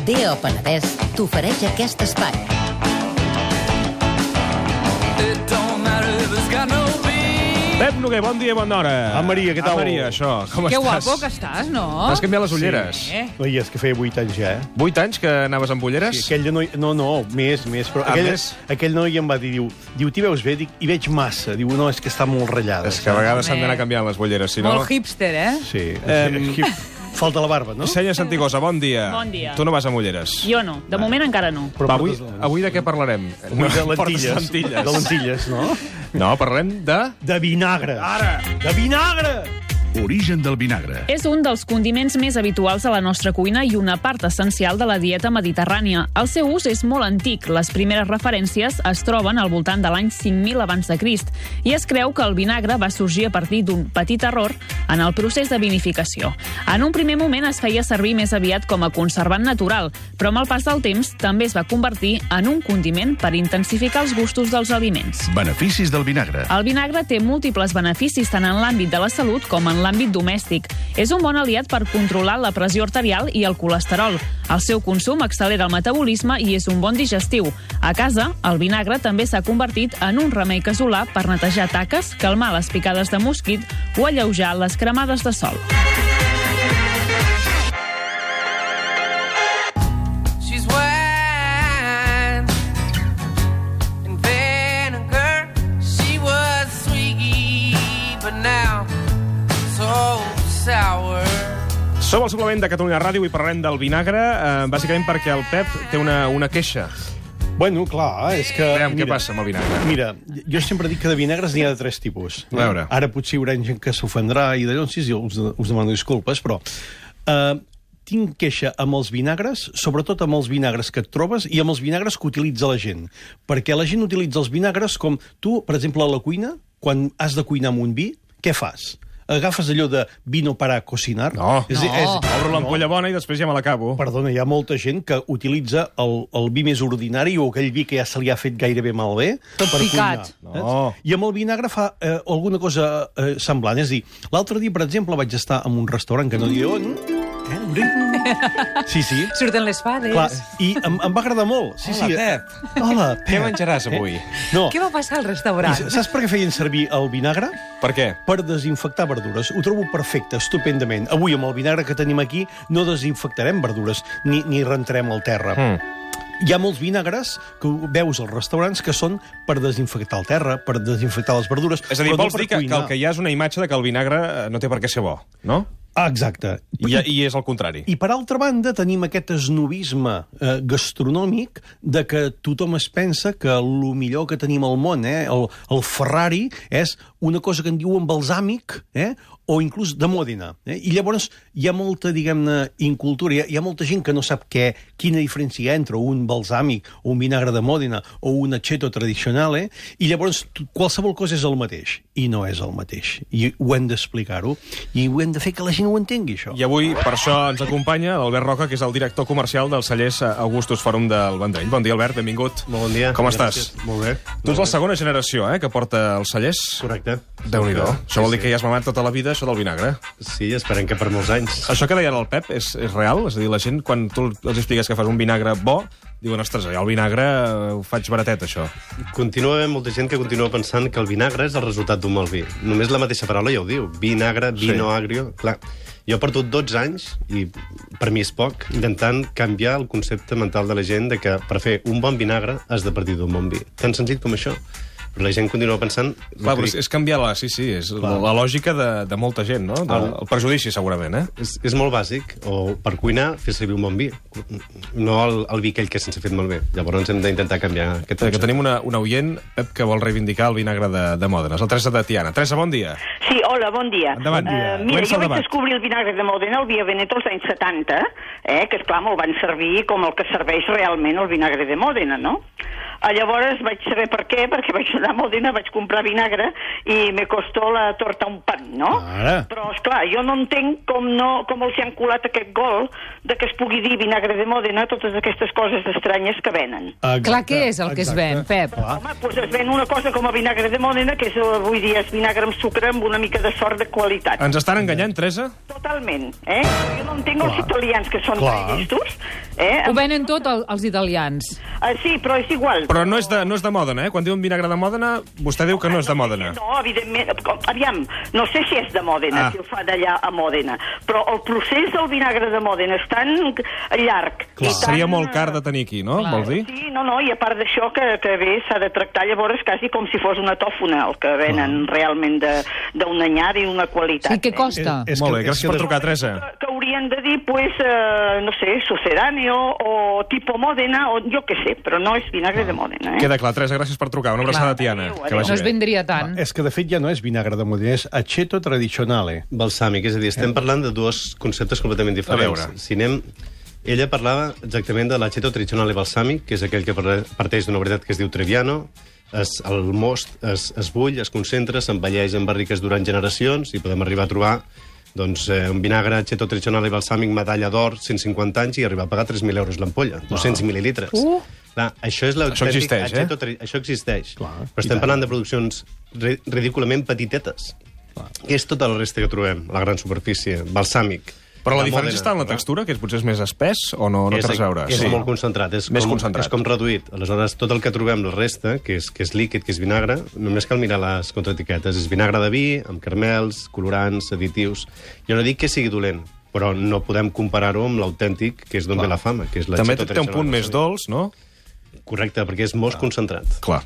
DO Penedès t'ofereix aquest espai. Pep Noguer, bon dia i bona hora. Maria, què tal? Maria, això, com Que estàs? guapo que estàs, no? T'has canviat les ulleres. Sí. Oi, és que feia 8 anys ja, 8 anys que anaves amb ulleres? Sí, aquell noi... No, més. Però més? aquell noi em va dir, diu, t'hi veus bé? Dic, hi veig massa. Diu, no, és que està molt ratllada. És que a vegades s'han d'anar canviant les ulleres, si no... Molt hipster, eh? Sí. Falta la barba, no? Senya Santigosa, bon dia. Bon dia. Tu no vas amb ulleres. Jo no, de moment encara no. Però Va, portes avui de què parlarem? Avui de Portes lentilles. De lentilles, no? No, parlarem de... De vinagre. Ara! De vinagre! Origen del vinagre. És un dels condiments més habituals a la nostra cuina i una part essencial de la dieta mediterrània. El seu ús és molt antic. Les primeres referències es troben al voltant de l'any 5.000 abans de Crist i es creu que el vinagre va sorgir a partir d'un petit error en el procés de vinificació. En un primer moment es feia servir més aviat com a conservant natural, però amb el pas del temps també es va convertir en un condiment per intensificar els gustos dels aliments. Beneficis del vinagre. El vinagre té múltiples beneficis tant en l'àmbit de la salut com en l'àmbit domèstic. És un bon aliat per controlar la pressió arterial i el colesterol. El seu consum accelera el metabolisme i és un bon digestiu. A casa, el vinagre també s'ha convertit en un remei casolà per netejar taques, calmar les picades de mosquit o alleujar les cremades de sol. Som al suplement de Catalunya Ràdio i parlarem del vinagre, bàsicament perquè el Pep té una queixa. Bueno, clar, és que... Aviam, què passa amb el vinagre? Mira, jo sempre dic que de vinagres n'hi ha de 3 tipus. A veure. Ara potser hi haurà gent que s'ofendrà i d'allò, sí, us demano disculpes, però... tinc queixa amb els vinagres, sobretot amb els vinagres que et trobes i amb els vinagres que utilitza la gent. Perquè la gent utilitza els vinagres com tu, per exemple, a la cuina, quan has de cuinar amb un vi, què fas? Agafes allò de vino para cocinar? No. Obro l'ampolla bona i després ja me l'acabo. Perdona, hi ha molta gent que utilitza el vi més ordinari o aquell vi que ja se li ha fet gairebé malbé. Tot per picat. cuinar. No. I amb el vinagre fa alguna cosa semblant. És a dir, l'altre dia, per exemple, vaig estar en un restaurant que no diré on... Sí. Surten les fades. Clar, i em va agradar molt. Hola, Pep. Hola, Pep. Què menjaràs avui? No. Què va passar al restaurant? I saps per què feien servir el vinagre? Per què? Per desinfectar verdures. Ho trobo perfecte, estupendament. Avui, amb el vinagre que tenim aquí, no desinfectarem verdures, ni rentarem al terra. Hi ha molts vinagres que veus als restaurants que són per desinfectar el terra, per desinfectar les verdures. És a dir, però no vols per dir que cuinar. el que hi ha és una imatge de que el vinagre no té per què ser bo, no? Ah, exacte. I és el contrari. I per altra banda tenim aquest esnovisme gastronòmic de que tothom es pensa que el millor que tenim al món, el Ferrari, és una cosa que en diuen balsàmic, o inclús de Mòdena. I llavors hi ha molta, diguem-ne, incultura. Hi ha molta gent que no sap quina diferència hi ha entre un balsàmic o un vinagre de Mòdena o un aceto tradicional, i llavors qualsevol cosa és el mateix. I no és el mateix. I ho hem d'explicar-ho. I ho hem de fer que la gent ho entengui, això. I avui, per això, ens acompanya l'Albert Roca, que és el director comercial dels cellers Augustus Fòrum del Vendrell. Bon dia, Albert, benvingut. Molt bon dia. Com Gràcies. estàs? Molt bé. Tu ets la segona generació, que porta els cellers. Correcte. Déu-n'hi-do. Això vol dir que ja has mamat tota la vida això del vinagre. Sí, esperem que per molts anys. Això que deia el Pep és real? És a dir, la gent, quan tu els expliques que fas un vinagre bo, diuen, ostres, jo el vinagre ho faig baratet, això. Continua havent molta gent que continua pensant que el vinagre és el resultat d'un mal vi. Només la mateixa paraula ja ho diu. Vinagre, vino agrio... Clar, jo porto 12 anys, i per mi és poc, intentant canviar el concepte mental de la gent de que per fer un bon vinagre has de partir d'un bon vi. Tan senzill com això. Però la gent continua pensant... Clar, però és canviar és la lògica de molta gent, no? El prejudici, segurament, És molt bàsic, o per cuinar fer servir un bon vi, no el vi aquell que sense fet molt bé. Llavors hem d'intentar canviar aquest Que concepte. tenim una oient, Pep, que vol reivindicar el vinagre de Mòdena. És la Teresa de Tiana. Teresa, bon dia. Sí, hola, bon dia. Endavant. Mira, Comença jo el vaig debat. descobrir el vinagre de Mòdena el via Veneto als anys 70, que esclar, me'l van servir com el que serveix realment el vinagre de Mòdena, no? Llavors vaig saber per què, perquè vaig anar a Mòdena, vaig comprar vinagre i me costó la torta un pan, no? Ara. Però, esclar, jo no entenc com els hi han colat aquest gol de que es pugui dir vinagre de Mòdena totes aquestes coses estranyes que venen. Exacte, Clar, què és el que es ven, Pep? Clar. Home, doncs es ven una cosa com a vinagre de Mòdena, que és, avui dia és vinagre amb sucre amb una mica de sort de qualitat. Ens estan enganyant, Teresa? Totalment, Jo no entenc els italians que són Clar. tan llestos Ho venen tot els italians. Sí, però és igual. Però no és de Mòdena, eh? Quan diuen vinagre de Mòdena, vostè diu que no és de Mòdena. No, evidentment. Aviam, no sé si és de Mòdena, si el fa d'allà a Mòdena, però el procés del vinagre de Mòdena és tan llarg. Seria molt car de tenir aquí, no? Vols dir? Sí, no, i a part d'això que bé s'ha de tractar llavors quasi com si fos una tòfona, el que venen realment d'una anyada i una qualitat. Sí, què costa? Molt bé, gràcies per trucar, Teresa. Que haurien de dir, no sé, sucedáneo o tipo Mòdena, o jo què sé, però no és vinagre de Mòdena. Queda clar, Teresa, gràcies per trucar. Una abraçada, Tiana. No es vendria tant. És que, de fet, ja no és vinagre de Mòdena, és aceto tradicionale. Balsàmic, és a dir, estem parlant de dos conceptes completament diferents. Si anem... Ella parlava exactament de l'aceto tradicionale balsàmic, que és aquell que parteix d'una varietat que es diu Trebbiano. El most es bull, es concentra, s'envelleix en barriques durant generacions i podem arribar a trobar un vinagre aceto tradicionale balsàmic medalla d'or, 150 anys, i arribar a pagar 3.000 euros l'ampolla, 200 mil·lilitres. Clar, això és l'autèntic aceto... Això existeix. Però estem parlant de produccions ridículament petitetes. Que és tota la resta que trobem, la gran superfície, balsàmic. Però la diferència està en la textura, que potser és més espès, o no té res a veure? És molt concentrat, és com reduït. Aleshores, tot el que trobem, la resta, que és líquid, que és vinagre, només cal mirar les contraetiquetes. És vinagre de vi, amb carmels, colorants, additius... Jo no dic que sigui dolent, però no podem comparar-ho amb l'autèntic, que és d'on ve la fama, que és també té un punt més dolç, no? Correcte, perquè és molt concentrat. Clar.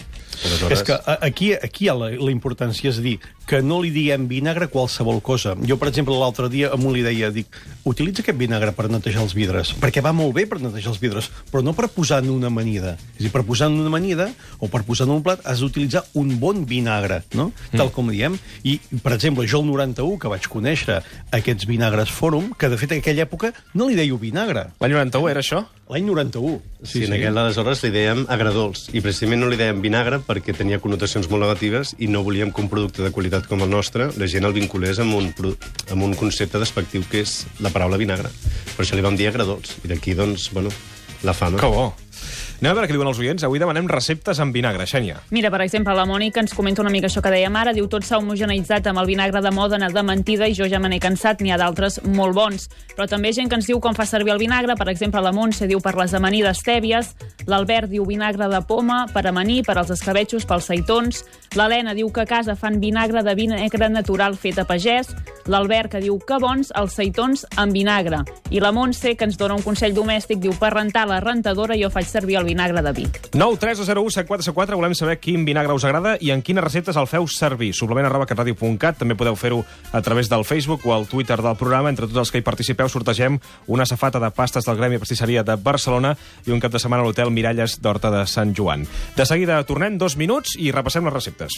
És que aquí hi ha la importància, és a dir, que no li diguem vinagre a qualsevol cosa. Jo, per exemple, l'altre dia a un li deia, utilitza aquest vinagre per netejar els vidres, perquè va molt bé per netejar els vidres, però no per posar en una amanida. És a dir, per posar en una amanida o per posar en un plat has d'utilitzar un bon vinagre, no? Tal com diem. I, per exemple, jo el 91, que vaig conèixer aquests vinagres Fòrum, que de fet en aquella època no li deia vinagre. L'any 91 era això? L'any 91. Sí, en aquell aleshores li dèiem agredolç, i precisament no li dèiem vinagre perquè tenia connotacions molt negatives i no volíem que un producte de qualitat com el nostre la gent el vinculés amb un concepte despectiu que és la paraula vinagre. Per això li vam dir agredolç, i d'aquí, doncs, la fama. Que bo! Anem a veure què diuen els oients. Avui demanem receptes amb vinagre, Xènia. Mira, per exemple, la Mònica ens comenta una mica això que dèiem ara. Diu, tot s'ha homogeneïtzat amb el vinagre de Mòdena de mentida i jo ja me n'he cansat, n'hi ha d'altres molt bons. Però també gent que ens diu com fa servir el vinagre. Per exemple, la Montse diu per les amanides tèbies. L'Albert diu vinagre de poma per amanir, per als escabetxos, pels seitons. L'Helena diu que a casa fan vinagre de vinagre natural fet a pagès. L'Albert que diu que bons els seitons amb vinagre. I la Montse, que ens dona un consell domèstic, diu per rentar la rentadora jo faig servir el vinagre de vi. 9301744, volem saber quin vinagre us agrada i en quines receptes el feu servir. suplement@catradio.cat, també podeu fer-ho a través del Facebook o al Twitter del programa. Entre tots els que hi participeu sortegem una safata de pastes del Gremi Pastisseria de Barcelona i un cap de setmana a l'hotel Miralles d'Horta de Sant Joan. De seguida tornem 2 minuts i repassem les receptes.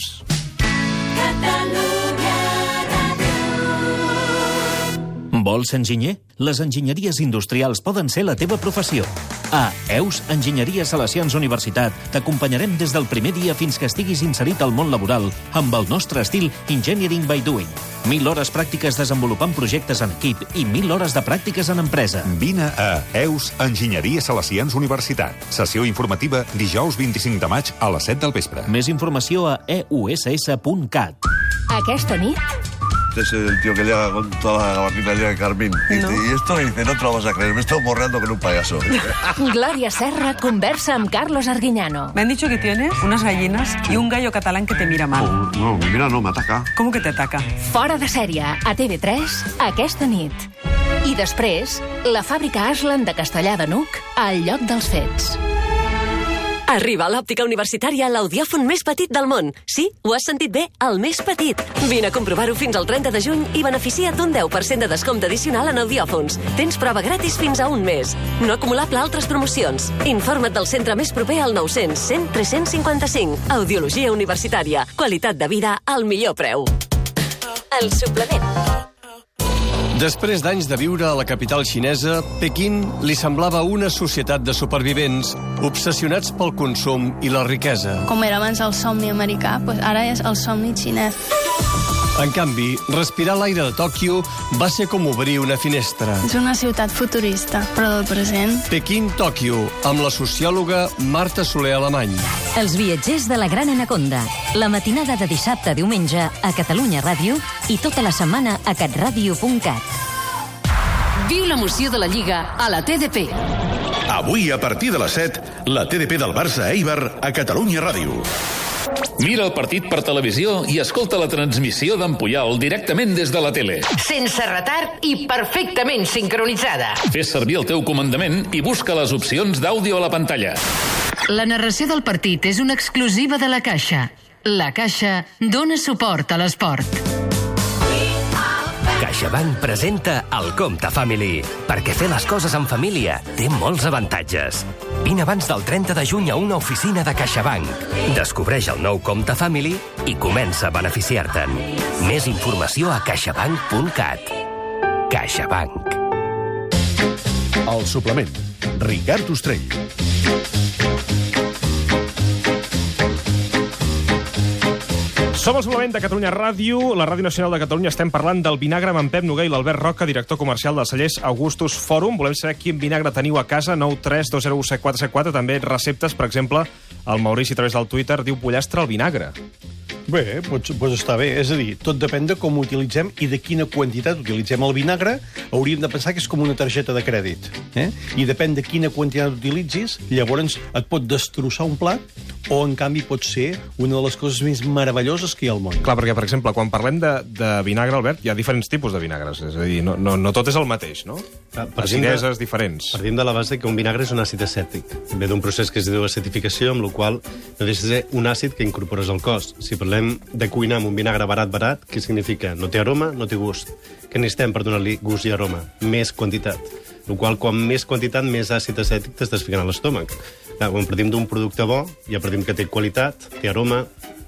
Vols enginyer? Les enginyeries industrials poden ser la teva professió. A EUS Enginyeria Salesians Universitat t'acompanyarem des del primer dia fins que estiguis inserit al món laboral amb el nostre estil Engineering by Doing. 1.000 hores pràctiques desenvolupant projectes en equip i 1.000 hores de pràctiques en empresa. Vine a EUS Enginyeria Salesians Universitat. Sessió informativa dijous 25 de maig a les 7 del vespre. Més informació a euss.cat. Aquesta nit... Este es el tío que llega con toda la gabardina llena de carmín. No. Y esto le dice, no te lo vas a creer, me estoy morreando con un payaso. Gloria Serra conversa amb Carlos Arguiñano. Me han dicho que tienes unas gallinas y un gallo catalán que te mira mal. Oh, no, me mira no, me ataca. ¿Cómo que te ataca? Fora de sèrie, a TV3, aquesta nit. I després, la fàbrica Aslan de Castellar de N'Hug, al lloc dels fets. Arriba a l'òptica universitària l'audiòfon més petit del món. Sí, ho has sentit bé, el més petit. Vine a comprovar-ho fins al 30 de juny i beneficia't d'un 10% de descompte addicional en audiòfons. Tens prova gratis fins a un mes. No acumulable a altres promocions. Informa't del centre més proper al 900 100 355. Audiologia universitària. Qualitat de vida al millor preu. El suplement. Després d'anys de viure a la capital xinesa, Pequín li semblava una societat de supervivents obsessionats pel consum i la riquesa. Com era abans el somni americà, doncs ara és el somni xinès. En canvi, respirar l'aire de Tòquio va ser com obrir una finestra. És una ciutat futurista, però del present. Pequín-Tòquio, amb la sociòloga Marta Soler Alemany. Els viatgers de la Gran Anaconda. La matinada de dissabte a diumenge a Catalunya Ràdio i tota la setmana a catradio.cat. Viu l'emoció de la Lliga a la TDP. Avui, a partir de les 7, la TDP del Barça Eibar a Catalunya Ràdio. Mira el partit per televisió i escolta la transmissió d'en Puyol directament des de la tele. Sense retard i perfectament sincronitzada. Fes servir el teu comandament i busca les opcions d'àudio a la pantalla. La narració del partit és una exclusiva de La Caixa. La Caixa dona suport a l'esport. CaixaBank presenta el Compte Family, perquè fer les coses en família té molts avantatges. Vine abans del 30 de juny a una oficina de CaixaBank. Descobreix el nou Compte Family i comença a beneficiar-te'n. Més informació a caixabank.cat. CaixaBank. El suplement. Ricard Ostrell. Som al suplement de Catalunya Ràdio, la Ràdio Nacional de Catalunya. Estem parlant del vinagre amb en Pep Noguer i l'Albert Roca, director comercial dels cellers Augustus Forum. Volem saber quin vinagre teniu a casa, 932017474. També receptes, per exemple, el Maurici a través del Twitter diu pollastre al vinagre. Bé, doncs està bé. És a dir, tot depèn de com ho utilitzem i de quina quantitat utilitzem. El vinagre hauríem de pensar que és com una targeta de crèdit. I depèn de quina quantitat utilitzis, llavors et pot destrossar un plat o, en canvi, pot ser una de les coses més meravelloses que hi ha al món. Clar, perquè, per exemple, quan parlem de vinagre, Albert, hi ha diferents tipus de vinagres. És a dir, no tot és el mateix, no? Acideses diferents. Partim de la base que un vinagre és un àcid acètic. Ve d'un procés que es diu acetificació, amb el qual no deixa de ser un àcid que incorpores al cos. Si parlem de cuinar amb un vinagre barat, què significa? No té aroma, no té gust. Què necessitem per donar-li gust i aroma? Més quantitat. El qual, quan més quantitat, més àcid acètic t'estàs ficant a l'estómac. Quan partim d'un producte bo, ja partim que té qualitat, té aroma,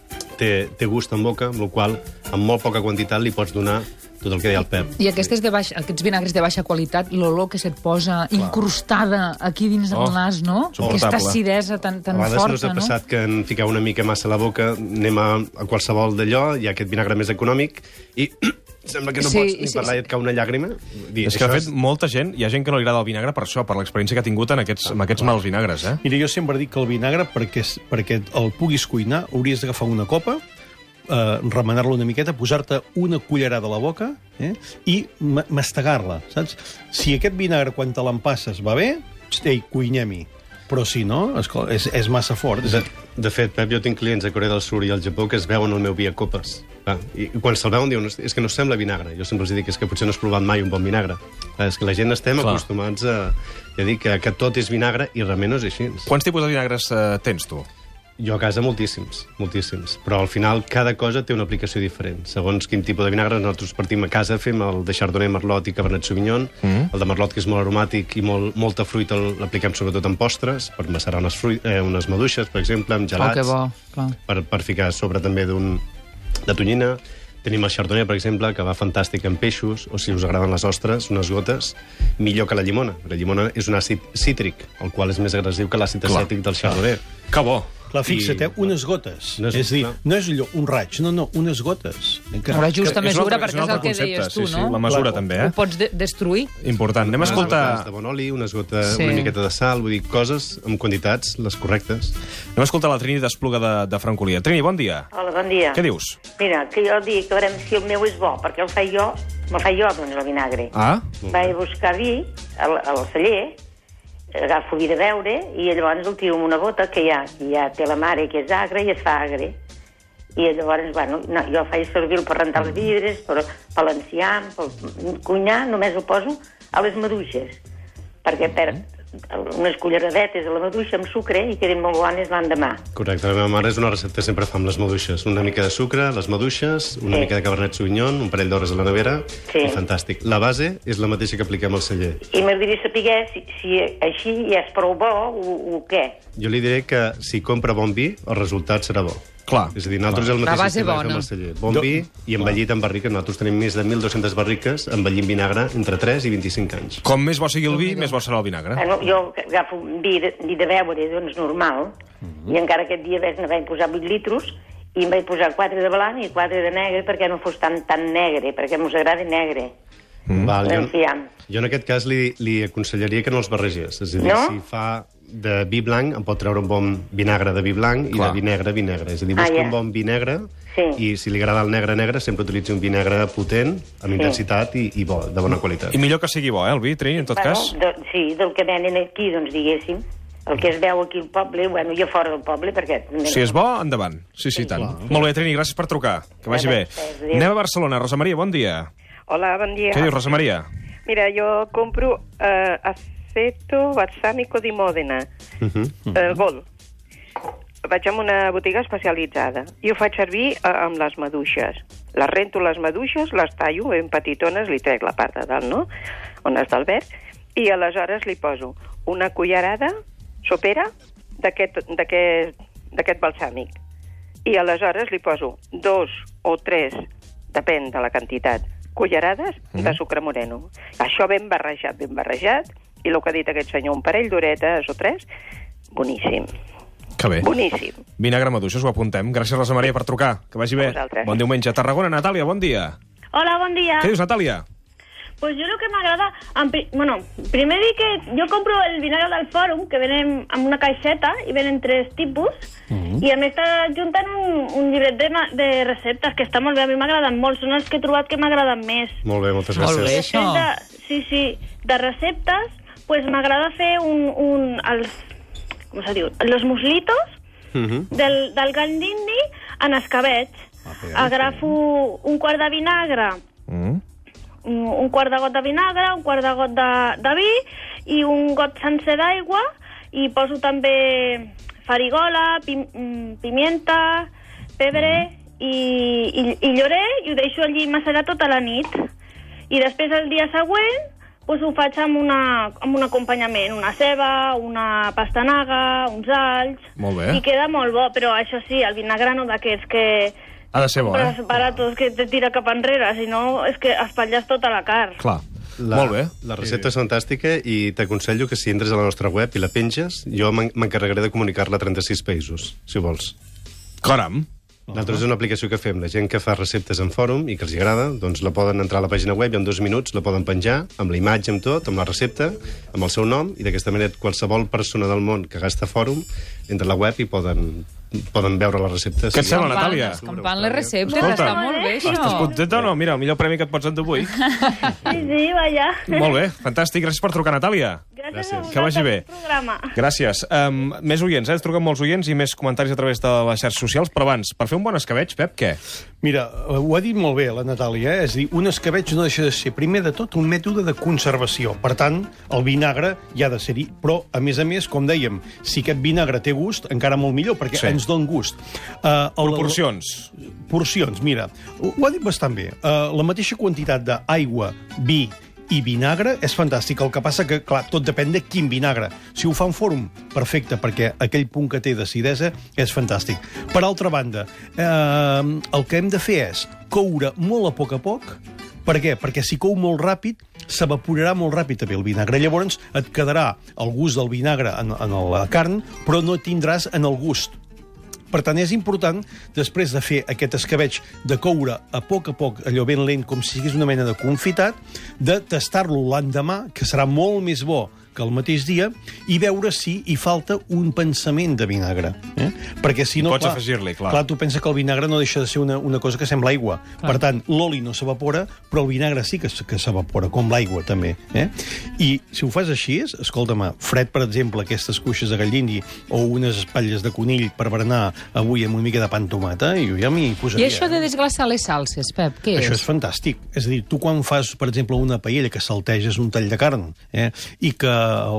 té gust en boca, amb el qual, amb molt poca quantitat, li pots donar tot el que deia el Pep. I aquests vinagres de baixa qualitat, l'olor que se't posa incrustada aquí dins del nas, no? Aquesta acidesa tan forta, no? A vegades no s'ha passat que en fiqueu una mica massa a la boca, anem a qualsevol d'allò, hi ha aquest vinagre més econòmic, i sembla que no pots ni parlar i et cau una llàgrima. És que, de fet, molta gent, hi ha gent que no li agrada el vinagre per això, per l'experiència que ha tingut amb aquests mals vinagres, eh? Mira, jo sempre dic que el vinagre, perquè el puguis cuinar, hauries d'agafar una copa, remenar-la una miqueta, posar-te una cullerada a la boca i mastegar-la, saps? Si aquest vinagre, quan te l'empasses, va bé, cuinem-hi. Però si no, és massa fort. De fet, Pep, jo tinc clients a Corea del Sur i al Japó que es veuen el meu vi a copes. I quan se'l veuen diuen, és que no sembla vinagre. Jo sempre els dic que potser no has provat mai un bon vinagre. És que la gent estem acostumats a dir que tot és vinagre i realment no és així. Quants tipus de vinagres tens, tu? Jo a casa moltíssims. Però al final cada cosa té una aplicació diferent. Segons quin tipus de vinagre, nosaltres partim a casa, fem el de Chardonnay, Merlot i Cabernet Sauvignon. El de Merlot, que és molt aromàtic i molta fruita, l'apliquem sobretot en postres, per macerar unes maduixes, per exemple, amb gelats. Que bo, clar. Per ficar a sobre també de tonyina. Tenim el Chardonnay, per exemple, que va fantàstic en peixos, o si us agraden les ostres, unes gotes, millor que la llimona. La llimona és un àcid cítric, el qual és més agressiu que l'àcid acètic del Chardonnay. Que bo! Clar, fixa't, unes gotes. És a dir, no és allò, un raig, no, unes gotes. La justa mesura, perquè és el que deies tu, no? Sí, la mesura també, Ho pots destruir. Important. Anem a escoltar... Unes gotes de bon oli, una miqueta de sal, vull dir, coses amb quantitats, les correctes. Anem a escoltar la Trini d'Espluga de Francolí. Trini, bon dia. Hola, bon dia. Què dius? Mira, que jo dic que veurem si el meu és bo, perquè me'l faig jo, doncs, el vinagre. Vaig a buscar vi al celler, agafo vi de beure i llavors el tiro amb una bota que ja té la mare que és agre i es fa agre. I llavors, jo faig servir per rentar els vidres, per l'enciam, per cuinar, només ho poso a les maduixes, perquè perd unes culleradetes a la maduixa amb sucre i queden molt bones l'endemà. Correcte, la meva mare és una recepta que sempre fa amb les maduixes. Una mica de sucre, les maduixes, una mica de Cabernet Sauvignon, un parell d'hores a la nevera, i fantàstic. La base és la mateixa que apliquem al celler. I m'agradaria saber si així ja és prou bo o què. Jo li diré que si compra bon vi, el resultat serà bo. Clar. És a dir, nosaltres el mateix sistema que fem al celler. Bon vi i envellit en barriques. Nosaltres tenim més de 1.200 barriques envellit vinagre entre 3 i 25 anys. Com més bo sigui el vi, més bo serà el vinagre. Jo agafo vi de beure, doncs normal, i encara aquest dia vaig posar 8 litros i em vaig posar 4 de blanc i 4 de negre perquè no fos tan negre, perquè mos agrada negre. Jo en aquest cas li aconsellaria que no els barregés. És a dir, si fa de vi blanc em pot treure un bon vinagre de vi blanc i de vi negre, vi negre. És a dir, busca un bon vi negre i si li agrada el negre, sempre utilitzi un vi negre potent, amb intensitat i bo, de bona qualitat. I millor que sigui bo, el vi, Trini, en tot cas? Sí, del que venen aquí, doncs, diguéssim. El que es veu aquí al poble, bueno, jo fora del poble, perquè... Si és bo, endavant. Sí, tant. Molt bé, Trini, gràcies per trucar. Que vagi bé. Anem a Barcelona. Rosa Maria, bon dia. Hola, bon dia. Què dius, Rosa Maria? Mira, jo compro aceto balsámico di Mòdena, Gold. Vaig a una botiga especialitzada i ho faig servir amb les maduixes. Les rento les maduixes, les tallo ben petitones, li trec la part de dalt, no?, on està el verd, i aleshores li poso una cullerada sopera d'aquest balsàmic. I aleshores li poso 2 o 3, depèn de la quantitat, cullerades de sucre moreno. Això ben barrejat, i el que ha dit aquest senyor, un parell d'horetes o 3, boníssim. Que bé. Boníssim. Vinagre maduixes, ho apuntem. Gràcies, Rosa Maria, per trucar. Que vagi bé. Bon diumenge. A Tarragona, Natàlia, bon dia. Hola, bon dia. Què dius, Natàlia? Pues yo lo que me agrada... Bueno, primer dir que yo compro el vinagre del Fòrum, que venen en una caixeta, i venen 3 tipus, i a més està juntant un llibret de receptes, que està molt bé, a mi m'agraden molt, són els que he trobat que m'agraden més. Molt bé, moltes gràcies. Molt bé, això. Sí, de receptes, pues m'agrada fer com se diu? Los muslitos del gall d'indi en escabetx. Agrafo un quart de vinagre, un quart de got de vinagre, un quart de got de vi i un got sencer d'aigua, i poso també farigola, pimienta, pebre i llorer, i ho deixo allí macerar tota la nit. I després el dia següent pues ho faig amb un acompanyament, una ceba, una pastanaga, uns alls... Molt bé. I queda molt bo, però això sí, el vinagre no d'aquests que... Ha de ser bo, baratos, que te tira cap enrere, si no és que espatlles tota la carn. Clar. Molt bé. La recepta és fantàstica i t'aconsello que si entres a la nostra web i la penges, jo m'encarregaré de comunicar-la a 36 països, si vols. Caram! Nosaltres és una aplicació que fem. La gent que fa receptes en fòrum i que els agrada, doncs la poden entrar a la pàgina web i en 2 minuts la poden penjar amb la imatge, amb tot, amb la recepta, amb el seu nom, i d'aquesta manera qualsevol persona del món que gasta fòrum entra a la web i poden veure la recepta. Què et sembla, Natàlia? Escampant les receptes, està molt bé, això. Estàs contenta o no? Mira, el millor premi que et pots endur avui. Sí, vaja. Molt bé, fantàstic. Gràcies per trucar, Natàlia. Gràcies. Que vagi bé. Gràcies. Més oients, ens truquen molts oients i més comentaris a través de les xarxes socials, però abans, per fer un bon escabetx, Pep, què? Mira, ho ha dit molt bé la Natàlia, és a dir, un escabetx no deixa de ser, primer de tot, un mètode de conservació. Per tant, el vinagre hi ha de ser-hi, però, a més, com dèiem, si aquest vinagre té gust, encara molt millor, perquè ens dona gust. Proporcions. Porcions, mira, ho ha dit bastant bé. La mateixa quantitat d'aigua, vi i vinagre és fantàstic. El que passa que, clar, tot depèn de quin vinagre. Si ho fa en fòrum, perfecte, perquè aquell punt que té d'acidesa és fantàstic. Per altra banda, el que hem de fer és coure molt a poc. Per què? Perquè si cou molt ràpid, s'evaporarà molt ràpid també el vinagre. Llavors et quedarà el gust del vinagre en la carn, però no tindràs en el gust. Per tant, és important, després de fer aquest escabetx, de coure a poc, allò ben lent, com si sigués una mena de confitat, de tastar-lo l'endemà, que serà molt més bo que el mateix dia, i veure si hi falta un pensament de vinagre. Perquè si no, pots afegir-li, clar. Tu pensa que el vinagre no deixa de ser una cosa que sembla aigua. Per tant, l'oli no s'evapora, però el vinagre sí que s'evapora, com l'aigua també. I si ho fas així, escolta'm, fred, per exemple, aquestes cuixes de gall d'indi o unes espatlles de conill per berenar avui amb una mica de pa amb tomata, jo ja m'hi posaria. I això de desglaçar les salses, Pep, què és? Això és fantàstic. És a dir, tu quan fas, per exemple, una paella que salteges un tall de carn i que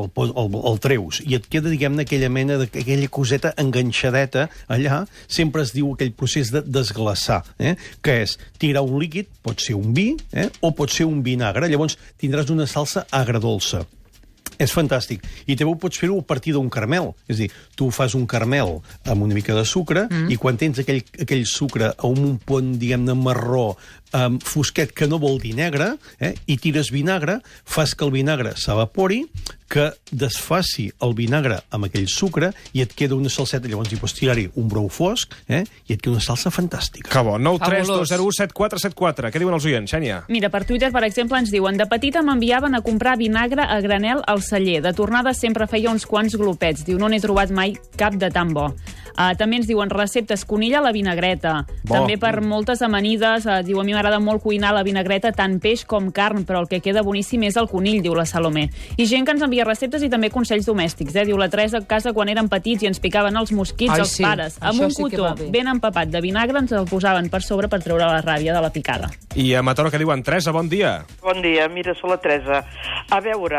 el treus i et queda, diguem-ne, aquella mena aquella coseta enganxadeta allà, sempre es diu aquell procés de desglaçar, que és tirar un líquid, pot ser un vi o pot ser un vinagre, llavors tindràs una salsa agredolça. És fantàstic. I també pots fer-ho a partir d'un caramel. És a dir, tu fas un caramel amb una mica de sucre i quan tens aquell sucre a un pont, diguem-ne, marró, fosquet, que no vol dir negre, i tires vinagre, fas que el vinagre s'evapori, que desfaci el vinagre amb aquell sucre i et queda una salseta, llavors hi pots tirar-hi un brou fosc, i et queda una salsa fantàstica. Que bo. 932017474. Què diuen els oients, Xènia? Mira, per Twitter, per exemple, ens diuen: de petita m'enviaven a comprar vinagre a granel al celler. De tornada sempre feia uns quants glopets. Diu, no n'he trobat mai cap de tan bo. També ens diuen receptes conilla a la vinagreta. Bo. També per moltes amanides. Diu, a mi m'agrada molt cuinar la vinagreta, tant peix com carn, però el que queda boníssim és el conill, diu la Salomé. I gent que ens envia receptes i també consells domèstics. Diu la Teresa, a casa quan érem petits i ens picaven els mosquits, els pares. Amb un cotó ben empapat de vinagre ens el posaven per sobre per treure la ràbia de la picada. I a Mataró què diuen? Teresa, bon dia. Bon dia, mira, soc la Teresa. A veure,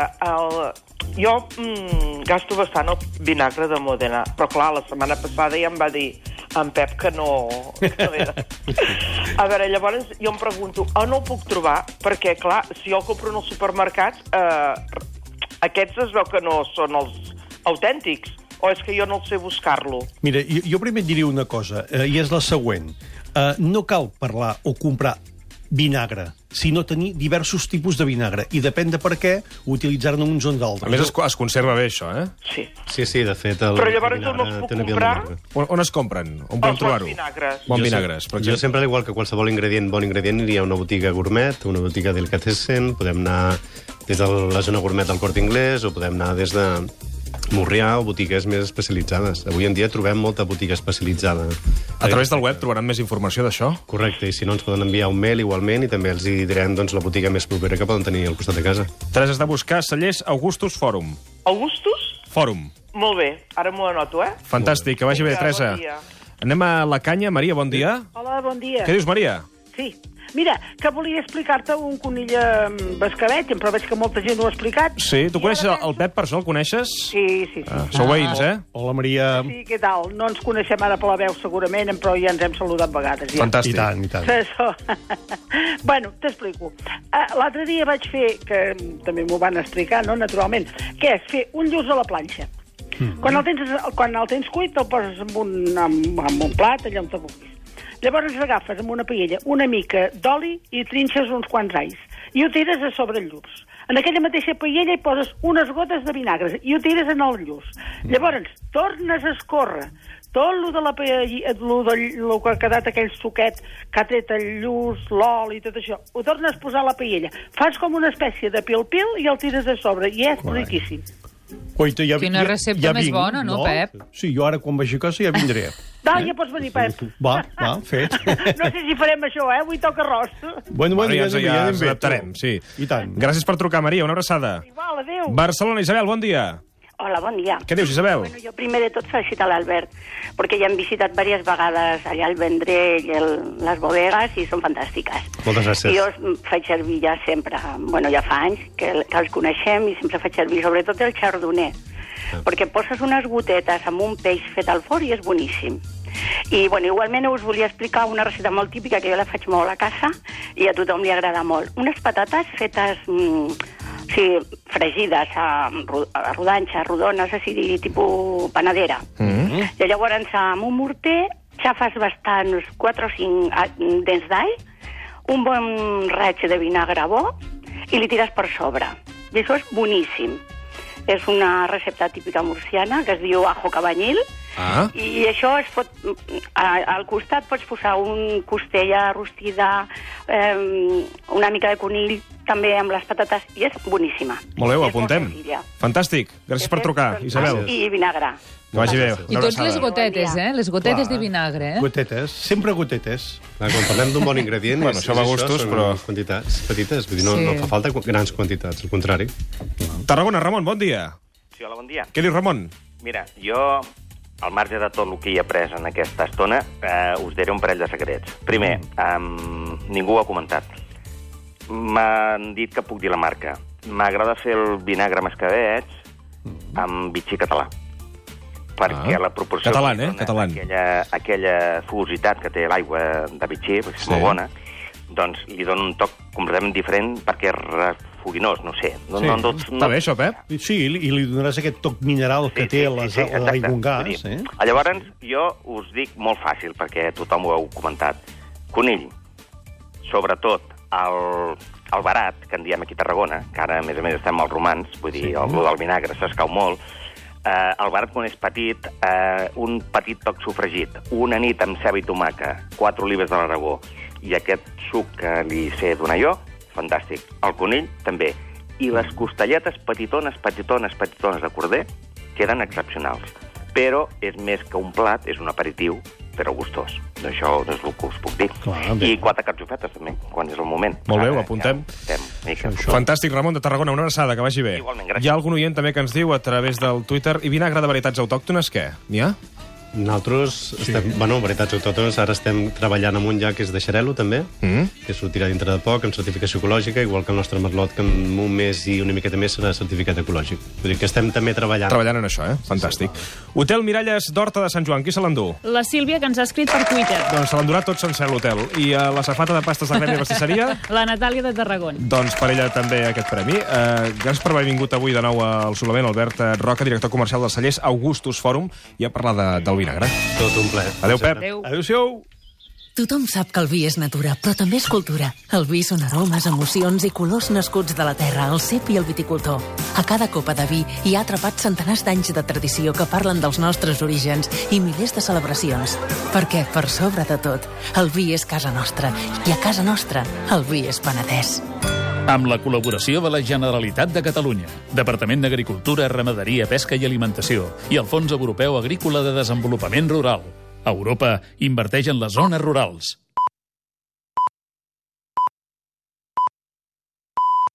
jo gasto bastant el vinagre de Mòdena, però clar, la setmana passada ja em va dir en Pep que no era. A veure, llavors jo em pregunto, no el puc trobar? Perquè, clar, si jo el compro en els supermercats, aquests es veu que no són els autèntics, o és que jo no el sé buscar-lo? Mira, jo primer et diria una cosa, i és la següent. No cal parlar o comprar vinagre, sinó tenir diversos tipus de vinagre, i depèn de per què utilitzar-ne uns o d'altres. A més, es conserva bé, això, Sí. Sí, de fet... Però llavors on els puc comprar? On es compren? On podem trobar-ho? Bons vinagres. Jo sempre, igual que qualsevol bon ingredient, aniria a una botiga gourmet, una botiga delicatessen, podem anar des de la zona gourmet del Corte Inglés, o podem anar des de Morrià o botigues més especialitzades. Avui en dia trobem molta botiga especialitzada. A través del web trobaran més informació d'això? Correcte, i si no ens poden enviar un mail igualment i també els direm la botiga més propera que poden tenir al costat de casa. Teresa, has de buscar cellers Augustus Fòrum. Augustus? Fòrum. Molt bé, ara m'ho anoto, Fantàstic, que vagi bé, Teresa. Bon dia. Anem a la canya. Maria, bon dia. Hola, bon dia. Què dius, Maria? Sí. Mira, que volia explicar-te un conill amb escabet, però veig que molta gent ho ha explicat. Sí, tu coneixes el Pep per això, el coneixes? Sí. Sou veïns, Hola, Maria. Sí, què tal? No ens coneixem ara per la veu, segurament, però ja ens hem saludat vegades. Ja. Fantàstic. I tant. Bueno, t'explico. L'altre dia vaig fer, que també m'ho van explicar, no, naturalment, que és fer un lluç a la planxa. Quan el tens cuit, el poses amb un plat, allà on te vulguis. Llavors agafes amb una paella una mica d'oli i trinxes uns quants alls i ho tires a sobre el lluç. En aquella mateixa paella hi poses unes gotes de vinagre i ho tires en el lluç. Llavors tornes a escórrer tot lo de la paella, lo que ha quedat aquell suquet que ha tret el lluç, l'oli i tot això, ho tornes a posar a la paella. Fas com una espècie de pil-pil i el tires a sobre i és riquíssim. Oita, Quina recepta més bona, no, Pep? Sí, jo ara quan vagi a casa ja vindré. Ja pots venir, Pep. Va, fet. No sé si farem això, avui toca arròs. Bueno, ja ens adaptarem, sí. I tant. Gràcies per trucar, Maria, una abraçada. Igual, adéu. Barcelona, Isabel, bon dia. Hola, bon dia. Què dius, Isabel? Bueno, jo primer de tot felicitar l'Albert, perquè ja hem visitat diverses vegades allà al Vendrell i les bodegues i són fantàstiques. Moltes gràcies. I jo faig servir ja sempre, ja fa anys que els coneixem i sempre faig servir sobretot el chardonnay, perquè poses unes gotetes amb un peix fet al forn i és boníssim. I igualment us volia explicar una recepta molt típica que jo la faig molt a casa i a tothom li agrada molt. Unes patates fetes fregides a rodanxes, rodones, així, tipus panadera. I llavors amb un morter xafes bastant, uns 4 o 5 dents d'all, un bon raig de vinagre bo i li tires per sobre. I això és boníssim. És una recepta típica murciana que es diu ajo cabanyil. I això es pot... Al costat pots posar un costella rostida, una mica de conill, també amb les patates, i és boníssima. Molt bé, ho apuntem. Fantàstic. Gràcies per trucar, Isabel. I vinagre. Que vagi bé. I tots les gotetes, Les gotetes de vinagre, Gotetes, sempre gotetes. Quan parlem d'un bon ingredient, això va a gustos, però... quantitats petites, vull dir, no fa falta grans quantitats, al contrari. Tarragona, Ramon, bon dia. Sí, hola, bon dia. Què dius, Ramon? Mira, jo, al marge de tot el que hi he après en aquesta estona, us diré un parell de secrets. Primer, ningú ho ha comentat. M'han dit que puc dir la marca. M'agrada fer el vinagre amb escabets amb bitxí català. Perquè la proporció... Català, aquella fugositat que té l'aigua de bitxí, és molt bona, doncs li dona un toc completament diferent perquè és refoguinós, no sé. Està bé, això, Pep? Sí, i li donaràs aquest toc mineral que té l'aigua en gas. Llavors, jo us dic molt fàcil, perquè tothom ho heu comentat. Conill, sobretot el barat, que en diem aquí a Tarragona, que ara, a més estem als romans, vull dir, el del vinagre s'escau molt, el barat, quan és petit, un petit toc sofregit, una nit amb ceba i tomaca, 4 olives de l'Aragó, i aquest suc que li sé donar jo, fantàstic. El conill, també. I les costelletes petitones de corder queden excepcionals. Però és més que un plat, és un aperitiu, però gustós. Això és el que us puc dir. I 4 carxofetes, també, quan és el moment. Molt bé, ho apuntem. Fantàstic, Ramon, de Tarragona. Una abraçada, que vagi bé. Igualment, gràcies. Hi ha algun oient també que ens diu a través del Twitter: i vinagre de varietats autòctones, què? N'hi ha? Nosaltres, varietats autòctones, ara estem treballant amb un ja que és de Xarel·lo, també, que sortirà dintre de poc, amb certificació ecològica, igual que el nostre merlot, que en un mes i una miqueta més serà certificat ecològic. Vull dir que estem també treballant. Treballant en això, Fantàstic. Hotel Miralles d'Horta de Sant Joan, qui se l'endú? La Sílvia, que ens ha escrit per Twitter. Doncs se l'endurà tot sencer l'hotel. I la safata de pastes de crema i pastisseria? La Natàlia de Tarragona. Doncs per ella també aquest premi. Gràcies per haver vingut avui de nou al suplement, Albert Roca, director comercial dels cellers Augustus Fòrum, i a parlar del vinagre. Tot un plaer. Adéu, Pep. Adéu-siau. Tothom sap que el vi és natura, però també és cultura. El vi són aromes, emocions i colors nascuts de la terra, el cep i el viticultor. A cada copa de vi hi ha atrapats centenars d'anys de tradició que parlen dels nostres orígens i milers de celebracions. Perquè, per sobre de tot, el vi és casa nostra, i a casa nostra el vi és Penedès. Amb la col·laboració de la Generalitat de Catalunya, Departament d'Agricultura, Ramaderia, Pesca i Alimentació i el Fons Europeu Agrícola de Desenvolupament Rural. Europa inverteix en les zones rurals.